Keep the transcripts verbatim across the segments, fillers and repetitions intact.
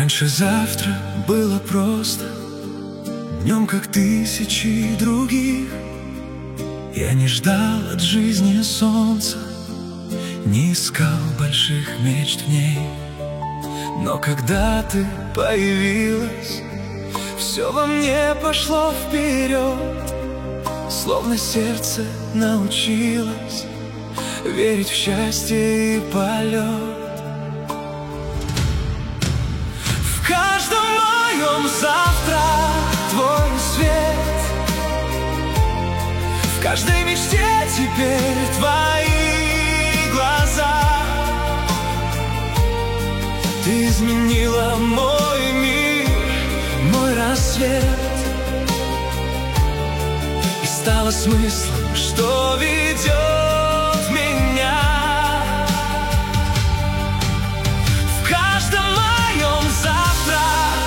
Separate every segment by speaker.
Speaker 1: Раньше завтра было просто днем, как тысячи других. Я не ждал от жизни солнца, не искал больших мечт в ней. Но когда ты появилась, все во мне пошло вперед, словно сердце научилось верить в счастье и полет. В каждом моем завтра твой свет, в каждой мечте теперь твои глаза. Ты изменила мой мир, мой рассвет, и стала смыслом, что ведет меня. В каждом моем завтра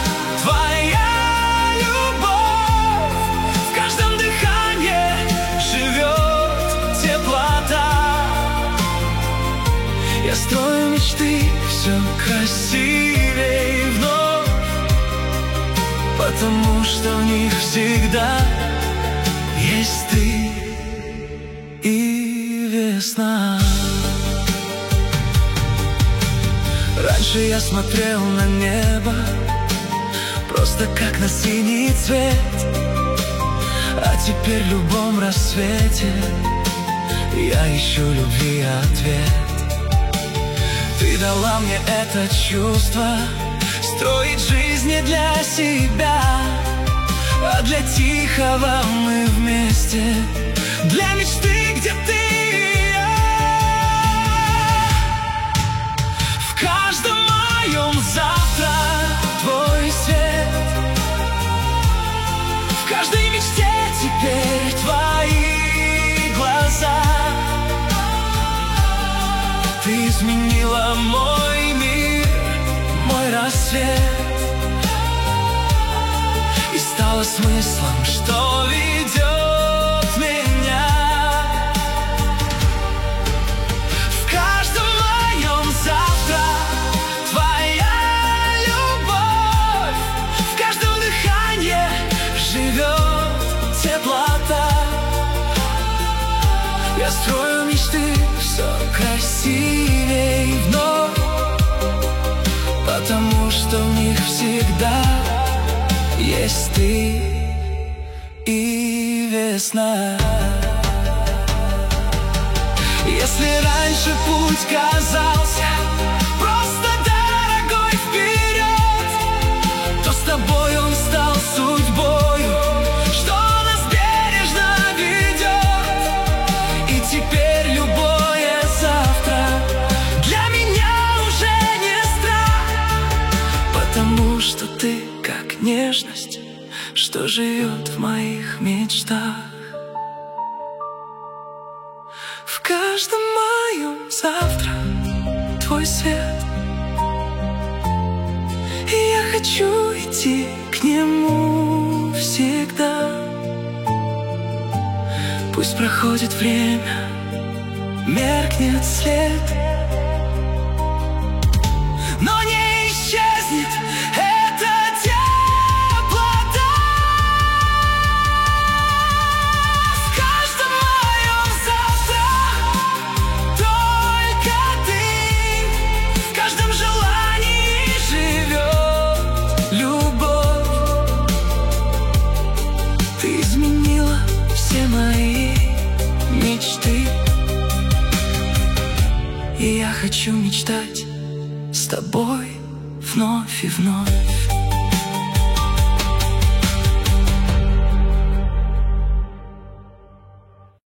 Speaker 1: твоя любовь, в каждом дыхании живет теплота. Я строю мечты все красивее вновь, потому что в них всегда есть ты и весна. Раньше я смотрел на небо просто как на синий цвет, а теперь в любом рассвете я ищу любви ответ. Ты дала мне это чувство строить жизнь не для себя, а для тихого мы вместе, для мечты, где ты и я. В каждом моем завтра твой свет, в каждой мечте теперь твои глаза. Ты изменила мой мир, мой рассвет, и стала смыслом, что ведет меня. В каждом моем завтра твоя любовь, в каждом дыхании живет теплота. Я строю мечты все красивее вновь, потому что в них всегда есть ты и весна. Если раньше путь казался просто дорогой вперед, то с тобой он стал судьбою, что нас бережно ведет. И теперь любое завтра для меня уже не страх, потому что ты как нежность, что живет в моих мечтах. В каждом моем завтра твой свет, и я хочу идти к нему всегда. Пусть проходит время, меркнет след, но не исчезнет эта теплота. В каждом моем завтра только ты, в каждом желании живет любовь. Ты изменила все мои мечты, и я хочу мечтать с тобой вновь и вновь.